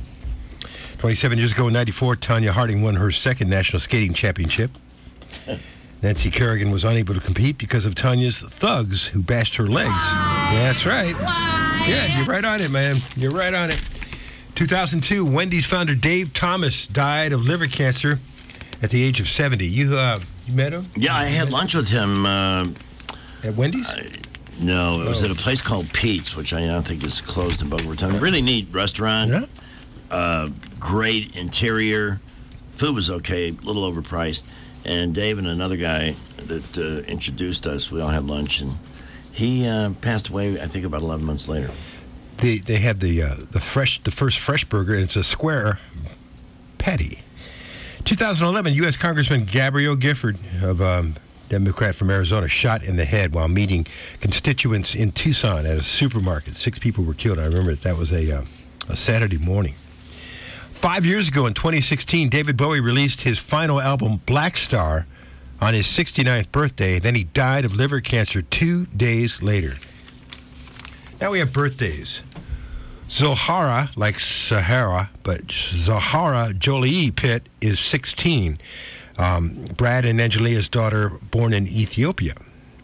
27 years ago in 94, Tonya Harding won her second national skating championship. Nancy Kerrigan was unable to compete because of Tanya's thugs who bashed her legs. That's right. Yeah, you're right on it, man. You're right on it. 2002, Wendy's founder Dave Thomas died of liver cancer at the age of 70. You met him? Yeah, I had lunch with him. At Wendy's? No, it was at a place called Pete's, which I now think is closed in Boca Raton. Really neat restaurant. Yeah. Great interior. Food was okay, a little overpriced. And Dave and another guy that introduced us, we all had lunch, and he passed away, I think, about 11 months later. They had the first fresh burger, and it's a square patty. 2011, U.S. Congressman Gabrielle Gifford of Democrat from Arizona shot in the head while meeting constituents in Tucson at a supermarket. 6 people were killed. I remember that was a Saturday morning. 5 years ago in 2016, David Bowie released his final album, Black Star, on his 69th birthday. Then he died of liver cancer 2 days later. Now we have birthdays. Zohara, like Sahara, but Zohara Jolie Pitt is 16. Brad and Angelia's daughter, born in Ethiopia.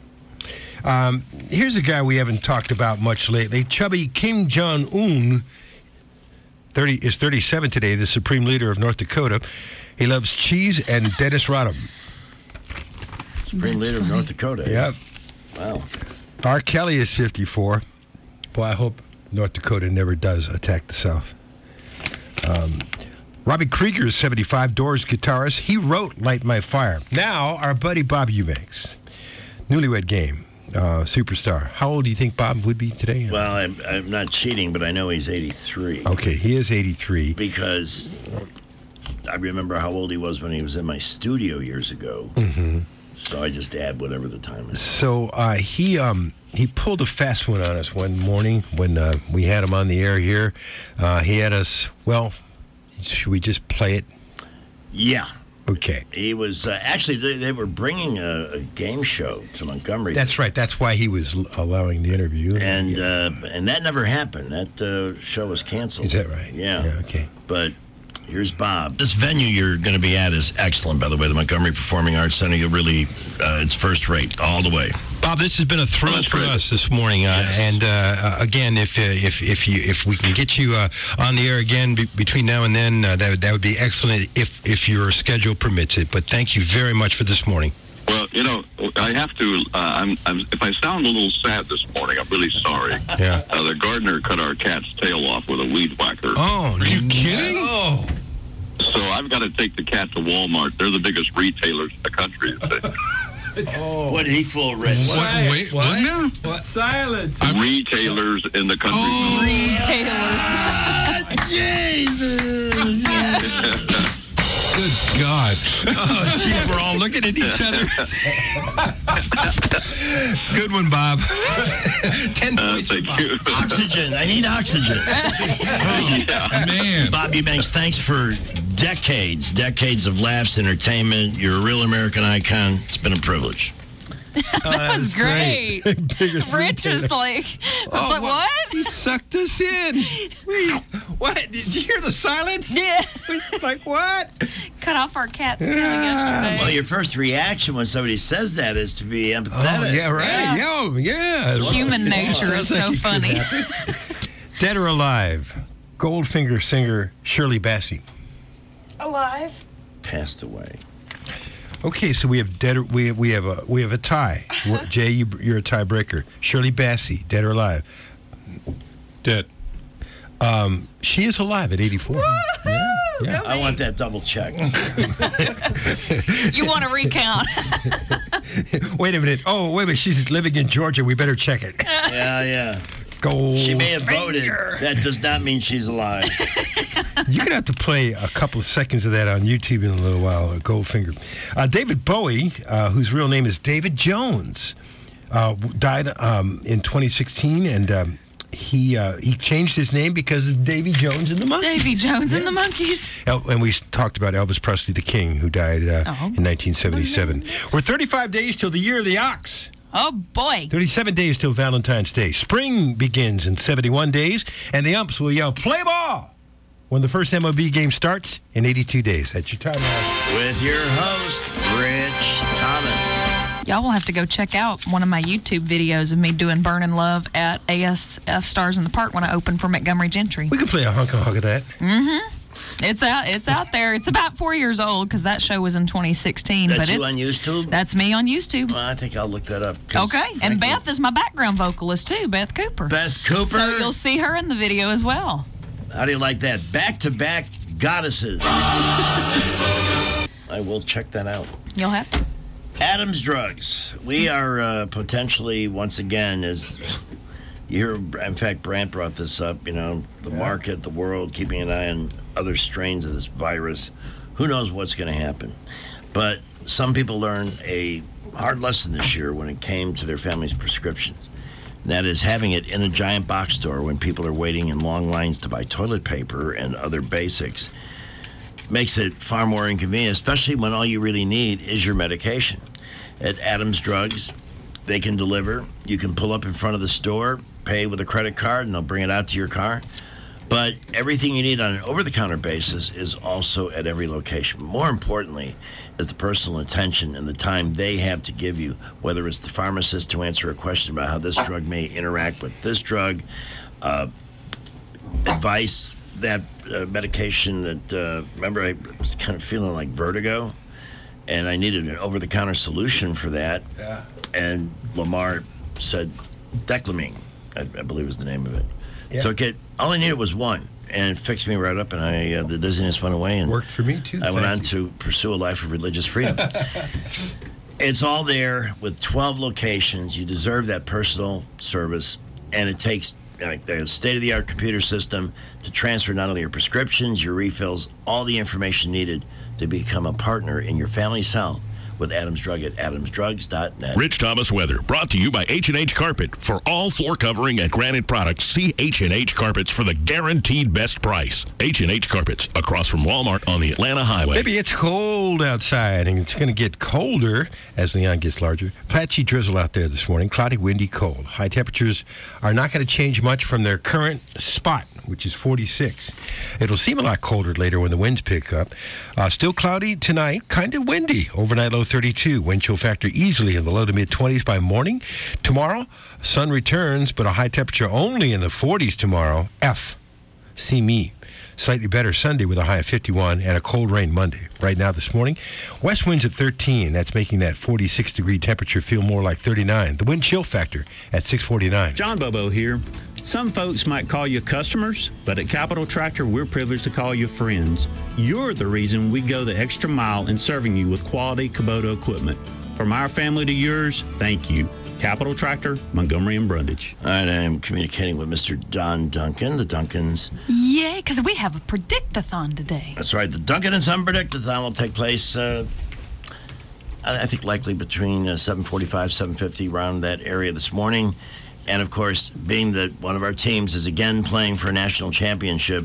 Here's a guy we haven't talked about much lately. Chubby Kim Jong-un is 37 today, the supreme leader of North Dakota. He loves cheese and Dennis Rodham. Supreme leader of North Dakota. Yep. Wow. R. Kelly is 54. Boy, I hope North Dakota never does attack the South. Robbie Krieger is 75, Doors guitarist. He wrote Light My Fire. Now, our buddy Bob Eubanks, Newlywed Game, superstar. How old do you think Bob would be today? Well, I'm not cheating, but I know he's 83. Okay, he is 83. Because I remember how old he was when he was in my studio years ago. Mm-hmm. So I just add whatever the time is. So he pulled a fast one on us one morning when we had him on the air here. He had us, well, should we just play it? Yeah. Okay. He was, actually, they were bringing a game show to Montgomery. That's right. That's why he was allowing the interview. And that never happened. That show was canceled. Is that right? Yeah. Okay. But here's Bob. This venue you're going to be at is excellent, by the way, the Montgomery Performing Arts Center. You really, it's first rate all the way. Bob, this has been a thrill for us this morning, and again, if we can get you on the air again between now and then, that would be excellent if your schedule permits it. But thank you very much for this morning. Well, I have to. If I sound a little sad this morning, I'm really sorry. Yeah. The gardener cut our cat's tail off with a weed whacker. Oh, are you kidding? Oh. So I've got to take the cat to Walmart. They're the biggest retailers in the country. Oh. What did he full of red? Wait, what now? What? Silence. Retailers in the country. Oh, retailers. Jesus. Good God. Oh, geez, we're all looking at each other. Good one, Bob. 10 points for Bob. Oxygen. I need oxygen. Oh, man. Bob Eubanks, thanks for decades of laughs, entertainment. You're a real American icon. It's been a privilege. That was great. Rich was like, what? He sucked us in. What? Did you hear the silence? Yeah. Like, what? Cut off our cat's tail yesterday. Well, your first reaction when somebody says that is to be empathetic. Oh, yeah, right. Yeah. Human nature is so funny. Dead or alive, Goldfinger singer Shirley Bassey. Alive. Passed away. Okay, so we have we have a tie. Jay, you're a tiebreaker. Shirley Bassey, dead or alive? Dead. She is alive at 84. Yeah. I want that double check. You want to recount? Wait a minute. Oh, wait a minute. She's living in Georgia. We better check it. Yeah. Gold. She may have voted. That does not mean she's alive. You're going to have to play a couple of seconds of that on YouTube in a little while, Goldfinger. David Bowie, whose real name is David Jones, died in 2016, and he changed his name because of Davy Jones and the Monkees. Davy Jones and the Monkees. And we talked about Elvis Presley, the King, who died in 1977. We're 35 days till the year of the ox. Oh, boy. 37 days till Valentine's Day. Spring begins in 71 days, and the umps will yell, "Play ball!" when the first MLB game starts in 82 days. That's your time now. With your host, Rich Thomas. Y'all will have to go check out one of my YouTube videos of me doing Burnin' Love at ASF Stars in the Park when I opened for Montgomery Gentry. We can play a hunk of that. Mm-hmm. It's out there. It's about 4 years old because that show was in 2016. That's you on YouTube? That's me on YouTube. Well, I think I'll look that up. Okay. And Beth is my background vocalist, too, Beth Cooper. Beth Cooper? So you'll see her in the video as well. How do you like that? Back-to-back goddesses. I will check that out. You'll have to. Adams Drugs. We are potentially, once again, as you hear, in fact, Brant brought this up, the market, the world, keeping an eye on other strains of this virus. Who knows what's going to happen? But some people learned a hard lesson this year when it came to their family's prescriptions. And that is having it in a giant box store when people are waiting in long lines to buy toilet paper and other basics makes it far more inconvenient, especially when all you really need is your medication. At Adams Drugs, they can deliver. You can pull up in front of the store, pay with a credit card, and they'll bring it out to your car. But everything you need on an over-the-counter basis is also at every location. More importantly is the personal attention and the time they have to give you, whether it's the pharmacist to answer a question about how this drug may interact with this drug, advice, that medication that, remember, I was kind of feeling like vertigo, and I needed an over-the-counter solution for that. Yeah. And Lamar said Declamine, I believe was the name of it. Yeah. Took it. All I needed was one, and it fixed me right up, and the dizziness went away. And worked for me, too. I went on to pursue a life of religious freedom. It's all there with 12 locations. You deserve that personal service, and it takes the state-of-the-art computer system to transfer not only your prescriptions, your refills, all the information needed to become a partner in your family's health with Adams Drug at adamsdrugs.net. Rich Thomas weather brought to you by H&H Carpet. For all floor covering and granite products, see H&H Carpets for the guaranteed best price. H&H Carpets, across from Walmart on the Atlanta Highway. Maybe it's cold outside, and it's going to get colder as Leon gets larger. Patchy drizzle out there this morning. Cloudy, windy, cold. High temperatures are not going to change much from their current spot, which is 46. It'll seem a lot colder later when the winds pick up. Still cloudy tonight, kind of windy. Overnight low 32. Wind chill factor easily in the low to mid-20s by morning. Tomorrow, sun returns, but a high temperature only in the 40s tomorrow. See me. Slightly better Sunday with a high of 51 and a cold rain Monday. Right now this morning, west winds at 13. That's making that 46-degree temperature feel more like 39. The wind chill factor at 649. John Bobo here. Some folks might call you customers, but at Capital Tractor, we're privileged to call you friends. You're the reason we go the extra mile in serving you with quality Kubota equipment. From our family to yours, thank you. Capital Tractor, Montgomery and Brundage. All right, I am communicating with Mr. Don Duncan, the Duncans. Yeah, because we have a Predictathon today. That's right. The Duncan and Son Predictathon will take place, I think, likely between 7:45, 7:50, around that area this morning. And, of course, being that one of our teams is again playing for a national championship,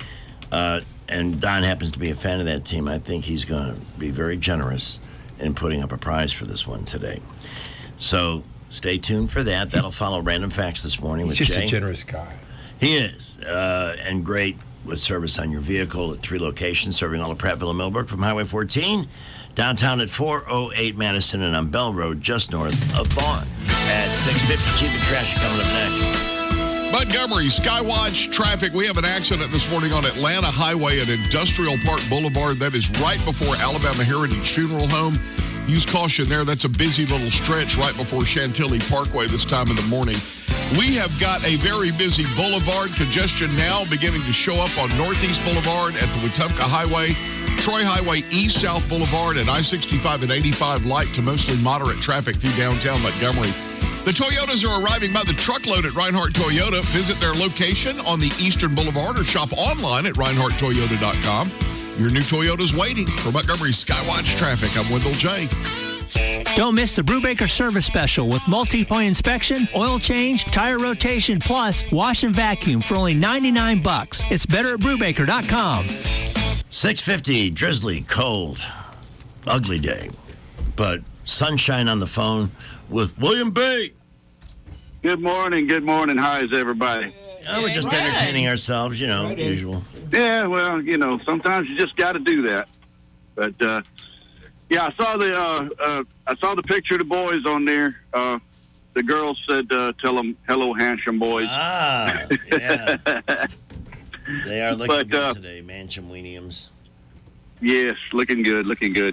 and Don happens to be a fan of that team, I think he's going to be very generous in putting up a prize for this one today. So stay tuned for that. That'll follow Random Facts this morning with He's just Jay. a generous guy. He is. And great with service on your vehicle at 3 locations, serving all of Prattville and Millbrook from Highway 14, downtown at 408 Madison, and on Bell Road, just north of Vaughn. At 6:50, Cheap and Trash coming up next. Montgomery, Skywatch traffic. We have an accident this morning on Atlanta Highway at Industrial Park Boulevard. That is right before Alabama Heritage Funeral Home. Use caution there. That's a busy little stretch right before Chantilly Parkway this time in the morning. We have got a very busy boulevard. Congestion now beginning to show up on Northeast Boulevard at the Wetumpka Highway, Troy Highway East South Boulevard, and I-65 and 85 light to mostly moderate traffic through downtown Montgomery. The Toyotas are arriving by the truckload at Reinhardt Toyota. Visit their location on the Eastern Boulevard or shop online at ReinhardtToyota.com. Your new Toyota's waiting. For Montgomery Skywatch traffic, I'm Wendell J. Don't miss the Brubaker service special with multi-point inspection, oil change, tire rotation, plus wash and vacuum for only $99. It's better at Brubaker.com. 6:50, drizzly, cold, ugly day, but sunshine on the phone with William B. Good morning. Hi, is everybody? We're just entertaining ourselves, usual. Yeah, well, sometimes you just got to do that. But yeah, I saw the picture of the boys on there. The girls said, "Tell them hello, handsome boys." Ah, yeah. They are looking good today, Mancham Weeniums. Yes, looking good.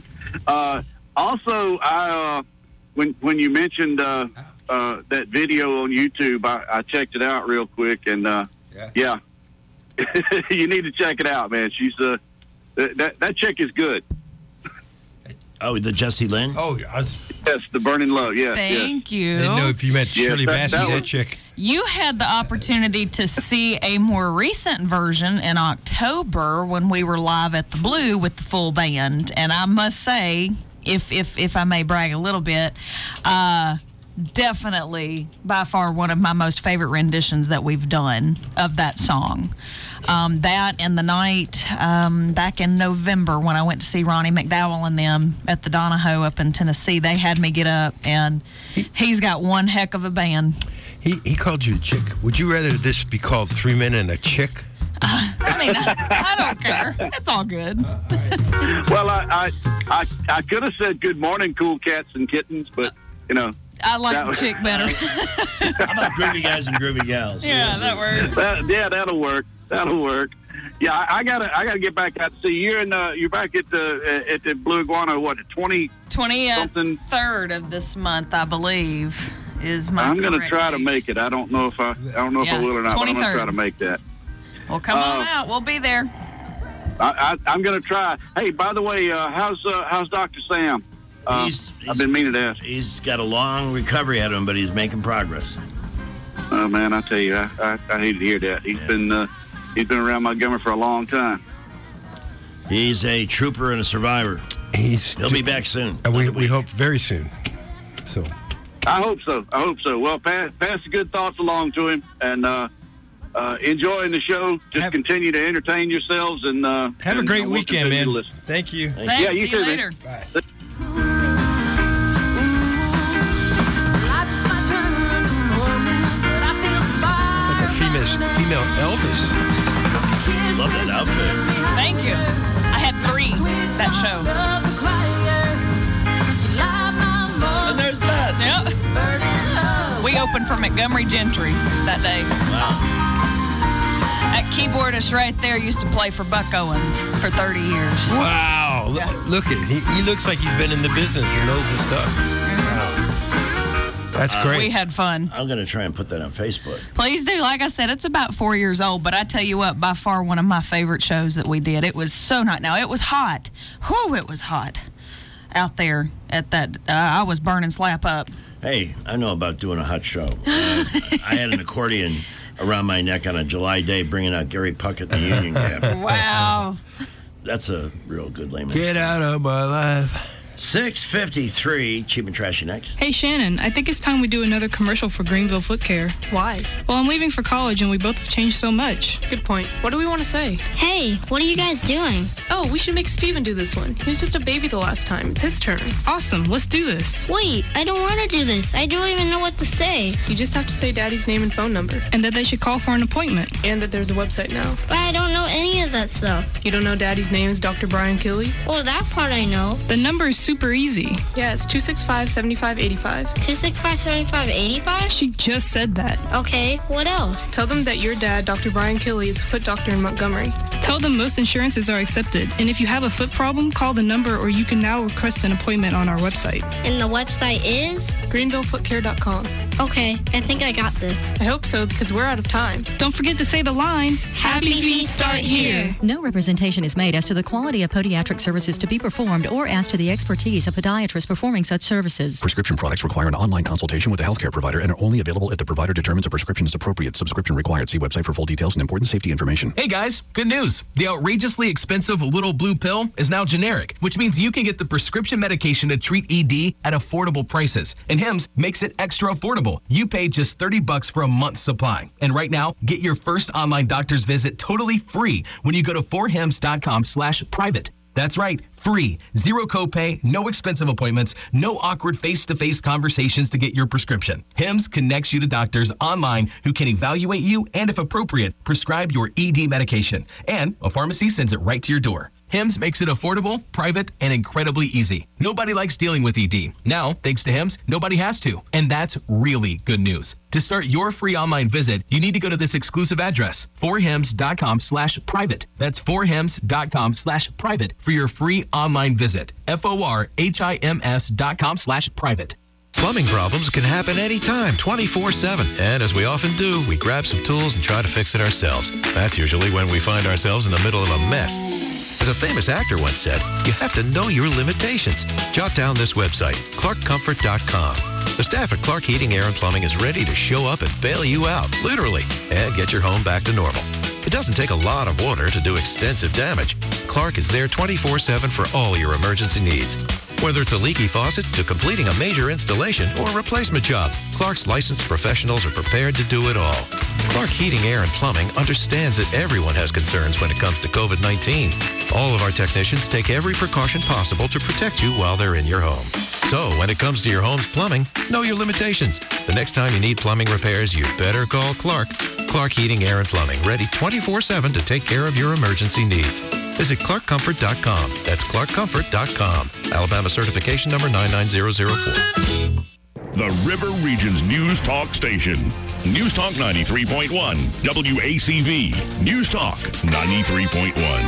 Also, when you mentioned that video on YouTube, I checked it out real quick, and yeah. You need to check it out, man. She's that chick is good. Oh, the Jessie Lynn? Oh, yes, the Burning Love. Yeah. Thank you. I didn't know if you meant Shirley Bassey, that chick. You had the opportunity to see a more recent version in October when we were live at the Blue with the full band, and I must say, if I may brag a little bit, definitely by far one of my most favorite renditions that we've done of that song. That and the night back in November when I went to see Ronnie McDowell and them at the Donahoe up in Tennessee, they had me get up, and he's got one heck of a band. He called you a chick. Would you rather this be called 3 Men and a Chick? I mean, I don't care. It's all good. Well, I could have said good morning, cool cats and kittens, but I like the chick better. How about groovy guys and groovy gals? Yeah, that works. That'll work. Yeah, I gotta get back out to see you. You're back at the Blue Iguana. What, 23rd of this month, I believe, is my. I'm gonna try to make it. I don't know if I will or not. But I'm gonna try to make that. Well, come on out. We'll be there. I'm gonna try. Hey, by the way, how's Dr. Sam? I've been meaning to ask. He's got a long recovery ahead of him, but he's making progress. Oh man, I tell you, I hate to hear that. He's been around Montgomery for a long time. He's a trooper and a survivor. He'll be back soon. And we hope very soon. So I hope so. Well, pass the good thoughts along to him, and enjoying the show. Just continue to entertain yourselves, and have a great weekend, man. Thank you. Thanks. Yeah, you See too, you later. Man. Bye. Female Elvis. Love that outfit. Thank you. I had 3 that show. And there's that. Yep. We opened for Montgomery Gentry that day. Wow. That keyboardist right there used to play for Buck Owens for 30 years. Wow. Yeah. Look at him. He looks like he's been in the business and knows his stuff. Wow. That's great. We had fun. I'm going to try and put that on Facebook. Please do. Like I said, it's about 4 years old, but I tell you what, by far one of my favorite shows that we did. It was so nice. Now, it was hot. Whew, it was hot out there at that. I was burning slap up. Hey, I know about doing a hot show. I had an accordion around my neck on a July day bringing out Gary Puckett in the Union Gap. Wow. That's a real good layman. Get out of my life. 6:53, Cheap and Trashy next. Hey, Shannon, I think it's time we do another commercial for Greenville Foot Care. Why? Well, I'm leaving for college, and we both have changed so much. Good point. What do we want to say? Hey, what are you guys doing? Oh, we should make Steven do this one. He was just a baby the last time. It's his turn. Awesome. Let's do this. Wait, I don't want to do this. I don't even know what to say. You just have to say Daddy's name and phone number. And that they should call for an appointment. And that there's a website now. But I don't know any of that stuff. You don't know Daddy's name is Dr. Brian Killey? Oh, that part I know. The number is super easy. Yeah, it's 265-7585. 265-7585? She just said that. Okay, what else? Tell them that your dad, Dr. Brian Killey, is a foot doctor in Montgomery. Tell them most insurances are accepted. And if you have a foot problem, call the number or you can now request an appointment on our website. And the website is? GreenvilleFootCare.com. Okay, I think I got this. I hope so, because we're out of time. Don't forget to say the line. Happy feet start here. No representation is made as to the quality of podiatric services to be performed or as to the expertise of podiatrists performing such services. Prescription products require an online consultation with a healthcare provider and are only available if the provider determines a prescription is appropriate. Subscription required. See website for full details and important safety information. Hey guys, good news. The outrageously expensive Little Blue Pill is now generic, which means you can get the prescription medication to treat ED at affordable prices. And Hims makes it extra affordable. You pay just $30 for a month's supply. And right now, get your first online doctor's visit totally free when you go to forhims.com/private. That's right, free, zero copay, no expensive appointments, no awkward face-to-face conversations to get your prescription. Hims connects you to doctors online who can evaluate you and, if appropriate, prescribe your ED medication. And a pharmacy sends it right to your door. Hims makes it affordable, private, and incredibly easy. Nobody likes dealing with ED. Now, thanks to Hims, nobody has to. And that's really good news. To start your free online visit, you need to go to this exclusive address, forhims.com/private. That's forhims.com/private for your free online visit. forhims.com/private. Plumbing problems can happen anytime, 24/7. And as we often do, we grab some tools and try to fix it ourselves. That's usually when we find ourselves in the middle of a mess. As a famous actor once said, you have to know your limitations. Jot down this website, clarkcomfort.com. The staff at Clark Heating, Air, and Plumbing is ready to show up and bail you out, literally, and get your home back to normal. It doesn't take a lot of water to do extensive damage. Clark is there 24/7 for all your emergency needs. Whether it's a leaky faucet to completing a major installation or a replacement job, Clark's licensed professionals are prepared to do it all. Clark Heating, Air, and Plumbing understands that everyone has concerns when it comes to COVID-19. All of our technicians take every precaution possible to protect you while they're in your home. So when it comes to your home's plumbing, know your limitations. The next time you need plumbing repairs, you better call Clark. Clark Heating, Air, and Plumbing, ready 24/7 to take care of your emergency needs. Visit clarkcomfort.com. That's clarkcomfort.com. Alabama certification number 99004. The River Region's News Talk Station. News Talk 93.1. WACV. News Talk 93.1.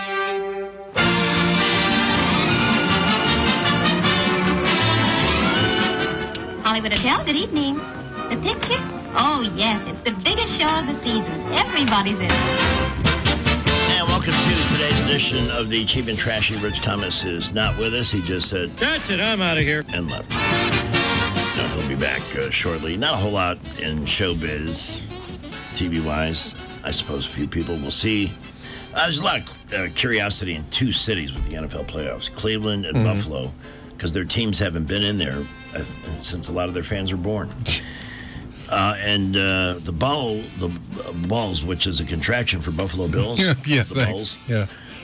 Hollywood Hotel, good evening. The picture? Oh, yes, it's the biggest show of the season. Everybody's in it. And welcome to today's edition of the Cheap and Trashy. Rich Thomas is not with us. He just said, That's it, I'm out of here. And left. No, he'll be back shortly. Not a whole lot in showbiz, TV-wise. I suppose a few people will see. There's a lot of curiosity in two cities with the NFL playoffs, Cleveland and Buffalo, because their teams haven't been in there since a lot of their fans were born. And the Balls, which is a contraction for Buffalo Bills. The Balls. Yeah.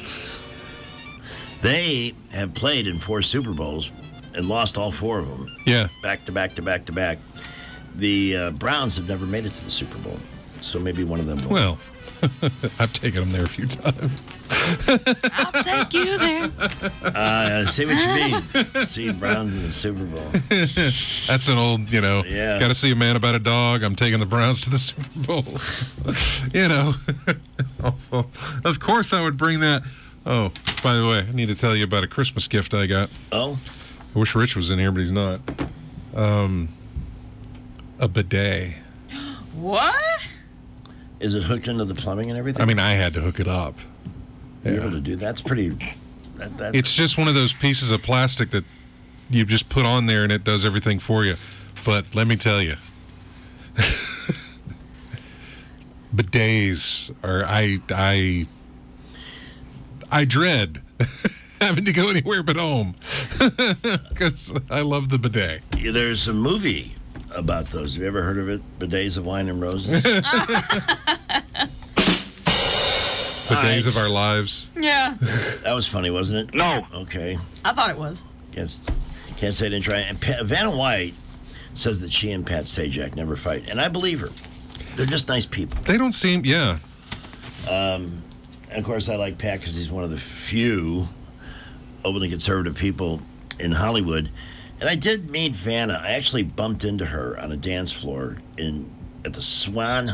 They have played in 4 Super Bowls and lost all 4 of them. Yeah. Back to back to back to back. The Browns have never made it to the Super Bowl, so maybe one of them will. Well, I've taken them there a few times. I'll take you there. See what you mean. See Browns in the Super Bowl. That's an old, Yeah. got to see a man about a dog. I'm taking the Browns to the Super Bowl. Of course I would bring that. Oh, by the way, I need to tell you about a Christmas gift I got. Oh? I wish Rich was in here, but he's not. A bidet. What? Is it hooked into the plumbing and everything? I mean, I had to hook it up. Be able to do that's pretty. It's just one of those pieces of plastic that you just put on there and it does everything for you. But let me tell you, bidets are I dread having to go anywhere but home. Because I love the bidet. Yeah, there's a movie about those. Have you ever heard of it? Bidets of Wine and Roses? Bidets of our lives. Yeah. That was funny, wasn't it? No. Okay. I thought it was. Can't say I didn't try. And Vanna White says that she and Pat Sajak never fight, and I believe her. They're just nice people. They don't seem, yeah. And of course, I like Pat because he's one of the few openly conservative people in Hollywood. And I did meet Vanna. I actually bumped into her on a dance floor at the Swan